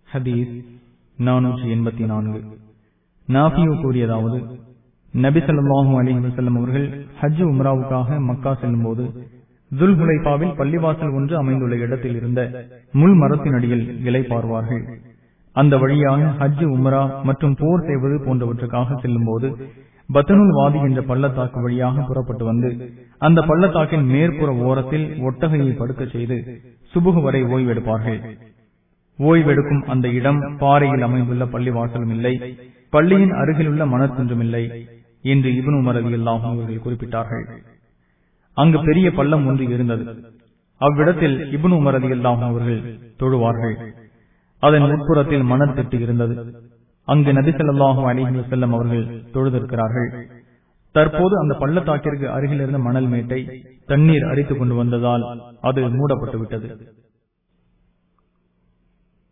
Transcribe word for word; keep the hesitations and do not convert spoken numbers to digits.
ஹதீஸ் நானூற்றி எண்பத்தி நான்கு. நாஃபியூ கூறியதாவது, நபி ஸல்லல்லாஹு அலைஹி வஸல்லம் அவர்கள் ஹஜ் உம்ராவுக்காக மக்கா செல்லும் போது துல்ஹுலைஃபாவில் பள்ளிவாசல் ஒன்று அமைந்துள்ள இடத்தில் இருந்த முள் மரத்தின் அடியில் இலை பார்வார்கள். அந்த வழியாக ஹஜ் உம்ரா மற்றும் போர் செய்வது போன்றவற்றுக்காக செல்லும் போது பத்னுல் வாதி என்ற பள்ளத்தாக்கு வழியாக புறப்பட்டு வந்து அந்த பள்ளத்தாக்கின் மேற்புற ஓரத்தில் ஒட்டகையை படுக்க செய்து சுபுகு வரை ஓய்வெடுப்பார்கள். ஓய்வெடுக்கும் அந்த இடம் பாறையில் அமைந்துள்ள பள்ளிவாசலும் இல்லை, பள்ளியின் அருகிலுள்ள மணற்குன்றும் இல்லை என்று இப்னு உமர் ரலியல்லாஹு அன்ஹு அவர்கள் குறிப்பிட்டார்கள். அங்கு பெரிய பள்ளம் ஒன்று இருந்தது. அவ்விடத்தில் இப்னு உமர் ரலியல்லாஹு அன்ஹு அவர்கள் தொழுவார்கள். அதன் உட்புறத்தில் மணல் திட்டு இருந்தது. அங்கு நபி ஸல்லல்லாஹு அலைஹி வஸல்லம் அவர்கள் தொழுதிருக்கிறார்கள். தற்போது அந்த பள்ளத்தாக்கிற்கு அருகில் இருந்த மணல் மேட்டை தண்ணீர் அரித்துக் கொண்டு வந்ததால் அது மூடப்பட்டு விட்டது.